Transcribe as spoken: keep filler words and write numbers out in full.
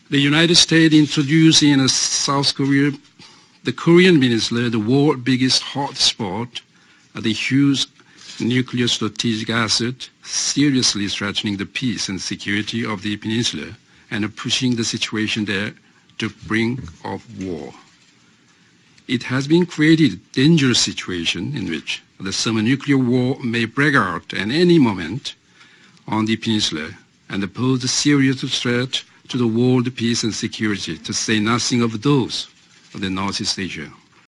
The United States introduced in South Korea, the Korean Peninsula, the world's biggest hotspot, the huge nuclear strategic asset, seriously threatening the peace and security of the peninsula and pushing the situation there to brink of war. It has been created a dangerous situation in which the thermonuclear war may break out at any moment on the peninsula and pose a serious threat to the world peace and security, to say nothing of those of the Northeast Asia.